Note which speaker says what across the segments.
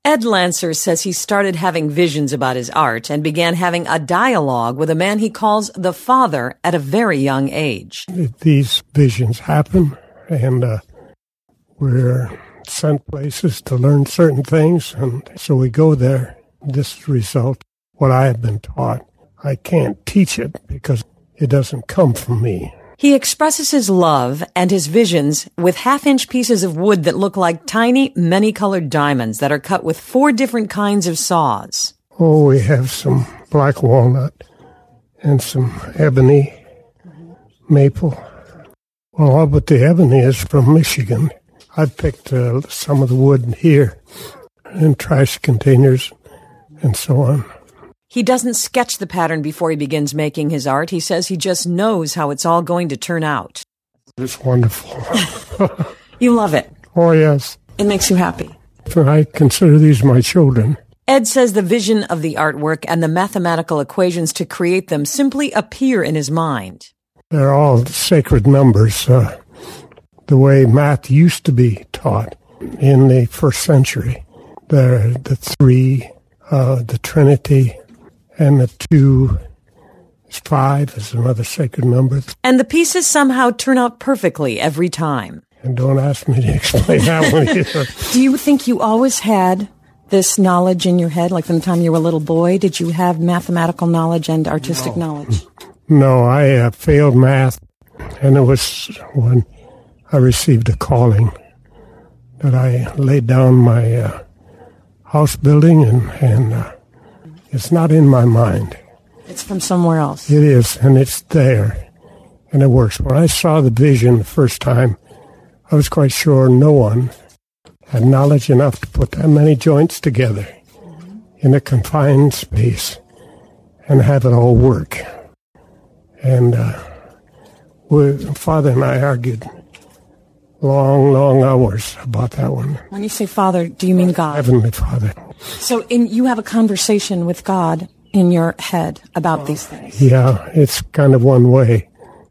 Speaker 1: Ed Lancer says he started having visions about his art and began having a dialogue with a man he calls the Father at a very young age.
Speaker 2: These visions happen, and we're sent places to learn certain things, and so we go there. This is the result, what I have been taught. I can't teach it because it doesn't come from me.
Speaker 1: He expresses his love and his visions with half-inch pieces of wood that look like tiny, many-colored diamonds that are cut with 4 different kinds of saws.
Speaker 2: Oh, we have some black walnut and some ebony, maple. Well, all but the ebony is from Michigan. I've picked some of the wood here in trash containers and so on.
Speaker 1: He doesn't sketch the pattern before he begins making his art. He says he just knows how it's all going to turn out.
Speaker 2: It's wonderful.
Speaker 1: You love it.
Speaker 2: Oh, yes.
Speaker 1: It makes you happy.
Speaker 2: I consider these my children.
Speaker 1: Ed says the vision of the artwork and the mathematical equations to create them simply appear in his mind.
Speaker 2: They're all sacred numbers, the way math used to be taught in the first century. They're the 3, the Trinity, and the 2 is 5 is another sacred number.
Speaker 1: And the pieces somehow turn out perfectly every time.
Speaker 2: And don't ask me to explain that one either.
Speaker 1: Do you think you always had this knowledge in your head, like from the time you were a little boy? Did you have mathematical knowledge and artistic knowledge?
Speaker 2: No, I failed math, and it was when I received a calling that I laid down my house building, and it's not in my mind.
Speaker 1: It's from somewhere else.
Speaker 2: It is, and it's there, and it works. When I saw the vision the first time, I was quite sure no one had knowledge enough to put that many joints together in a confined space and have it all work. And Father and I argued long hours about that one.
Speaker 1: When you say Father, do you mean God?
Speaker 2: Heavenly Father.
Speaker 1: So you have a conversation with God in your head about these things.
Speaker 2: Yeah, it's kind of one way.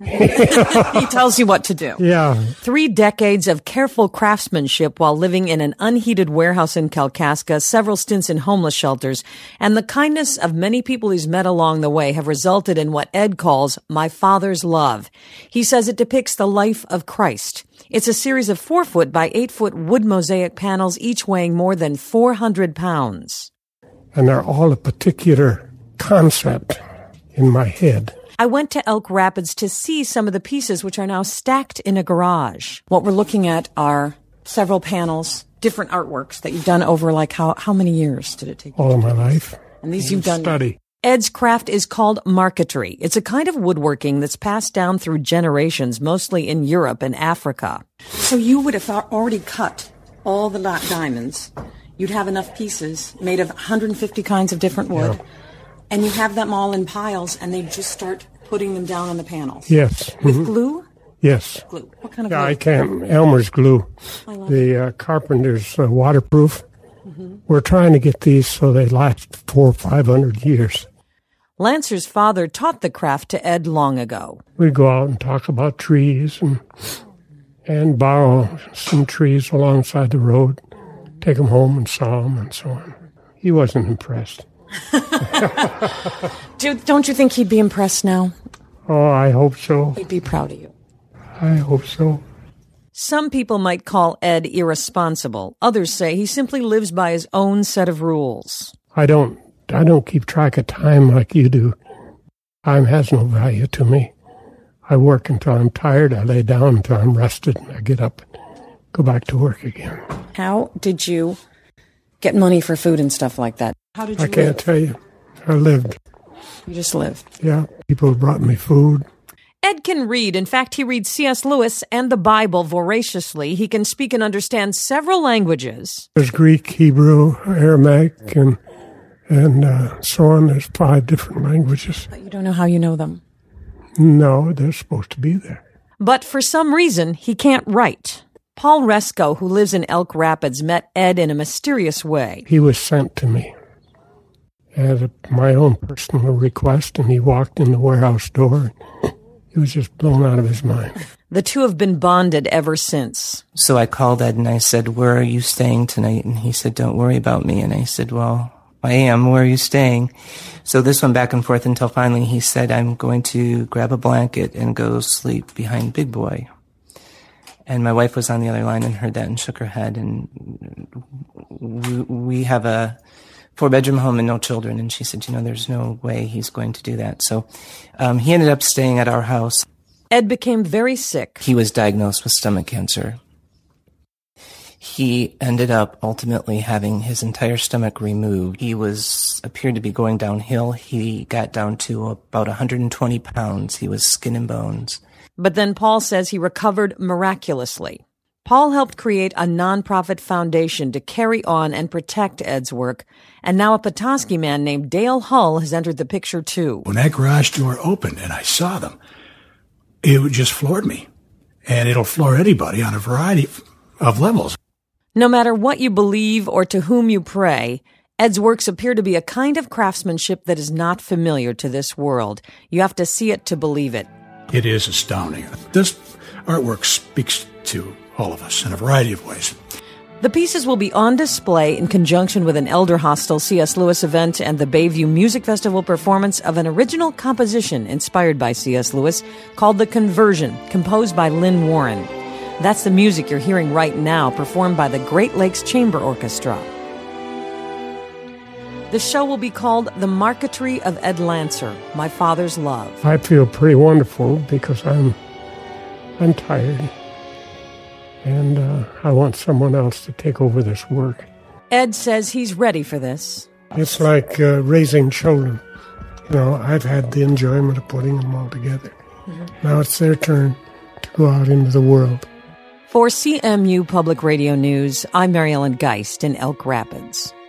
Speaker 1: He tells you what to do.
Speaker 2: Yeah.
Speaker 1: 3 decades of careful craftsmanship while living in an unheated warehouse in Kalkaska, several stints in homeless shelters, and the kindness of many people he's met along the way have resulted in what Ed calls my Father's love. He says it depicts the life of Christ. It's a series of 4-foot by 8-foot wood mosaic panels, each weighing more than 400 pounds.
Speaker 2: And they're all a particular concept in my head.
Speaker 1: I went to Elk Rapids to see some of the pieces which are now stacked in a garage. What we're looking at are several panels, different artworks that you've done over like how many years did it take?
Speaker 2: All of my life.
Speaker 1: And these you've done.
Speaker 2: Study.
Speaker 1: Ed's craft is called marquetry. It's a kind of woodworking that's passed down through generations, mostly in Europe and Africa. So you would have already cut all the diamonds. You'd have enough pieces made of 150 kinds of different wood. Yeah. And you have them all in piles, and they just start putting them down on the panels.
Speaker 2: Yes.
Speaker 1: With glue?
Speaker 2: Yes.
Speaker 1: Glue. What kind of glue?
Speaker 2: Yeah, I can. Elmer's glue.
Speaker 1: I love
Speaker 2: the Carpenter's waterproof. Mm-hmm. We're trying to get these so they last 400 or 500 years.
Speaker 1: Lancer's father taught the craft to Ed long ago.
Speaker 2: We'd go out and talk about trees and borrow some trees alongside the road, take them home and saw them and so on. He wasn't impressed.
Speaker 1: Don't you think he'd be impressed now?
Speaker 2: Oh, I hope so.
Speaker 1: He'd be proud of you.
Speaker 2: I hope so.
Speaker 1: Some people might call Ed irresponsible. Others say he simply lives by his own set of rules.
Speaker 2: I don't keep track of time like you do. Time has no value to me. I work until I'm tired. I lay down until I'm rested. And I get up and go back to work again.
Speaker 1: How did you get money for food and stuff like that? How did you live?
Speaker 2: I can't tell you. I lived.
Speaker 1: You just lived?
Speaker 2: Yeah. People brought me food.
Speaker 1: Ed can read. In fact, he reads C.S. Lewis and the Bible voraciously. He can speak and understand several languages.
Speaker 2: There's Greek, Hebrew, Aramaic, and so on. There's 5 different languages.
Speaker 1: But you don't know how you know them?
Speaker 2: No, they're supposed to be there.
Speaker 1: But for some reason, he can't write. Paul Resco, who lives in Elk Rapids, met Ed in a mysterious way.
Speaker 2: He was sent to me at my own personal request, and he walked in the warehouse door. He was just blown out of his mind.
Speaker 1: The two have been bonded ever since.
Speaker 3: So I called Ed and I said, "Where are you staying tonight?" And he said, "Don't worry about me." And I said, "Well, I am. Where are you staying?" So this went back and forth until finally he said, "I'm going to grab a blanket and go sleep behind Big Boy." And my wife was on the other line and heard that and shook her head. And we have a 4-bedroom home and no children. And she said, there's no way he's going to do that. So he ended up staying at our house.
Speaker 1: Ed became very sick.
Speaker 3: He was diagnosed with stomach cancer. He ended up ultimately having his entire stomach removed. He appeared to be going downhill. He got down to about 120 pounds. He was skin and bones.
Speaker 1: But then Paul says he recovered miraculously. Paul helped create a nonprofit foundation to carry on and protect Ed's work, and now a Petoskey man named Dale Hull has entered the picture too.
Speaker 4: When that garage door opened and I saw them, it just floored me. And it'll floor anybody on a variety of levels.
Speaker 1: No matter what you believe or to whom you pray, Ed's works appear to be a kind of craftsmanship that is not familiar to this world. You have to see it to believe it.
Speaker 4: It is astounding. This artwork speaks to all of us in a variety of ways.
Speaker 1: The pieces will be on display in conjunction with an Elder Hostel C.S. Lewis event and the Bayview Music Festival performance of an original composition inspired by C.S. Lewis called The Conversion, composed by Lynn Warren. That's the music you're hearing right now, performed by the Great Lakes Chamber Orchestra. The show will be called The Marquetry of Ed Lancer, My Father's Love.
Speaker 2: I feel pretty wonderful because I'm tired. And I want someone else to take over this work.
Speaker 1: Ed says he's ready for this.
Speaker 2: It's like raising children. I've had the enjoyment of putting them all together. Mm-hmm. Now it's their turn to go out into the world.
Speaker 1: For CMU Public Radio News, I'm Mary Ellen Geist in Elk Rapids.